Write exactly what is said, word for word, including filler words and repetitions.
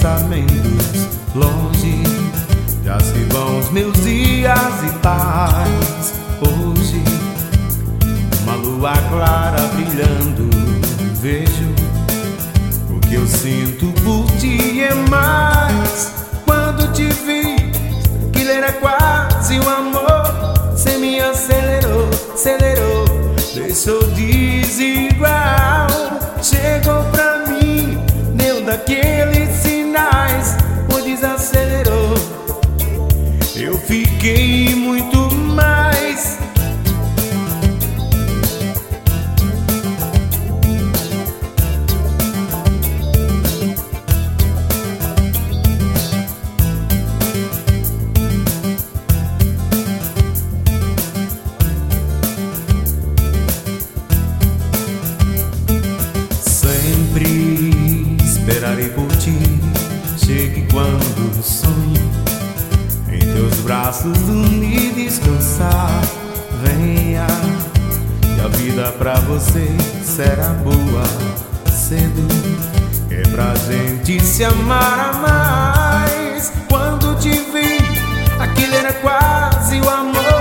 pensamentos longe. Já se vão os meus dias e paz. Hoje, uma lua clara brilhando, vejo o que eu sinto por ti é mais. Quando te vi, aquilo era quase um amor. Cê me acelerou, acelerou, deixou desigual. Chegou pra mim, deu daqueles sinais, o desacelerou. Eu fiquei muito mais. Sempre esperarei por ti. Chegue quando o sonho em teus braços dormir, descansar. Venha, que a vida pra você será boa cedo. É pra gente se amar a mais. Quando te vi, aquilo era quase o amor.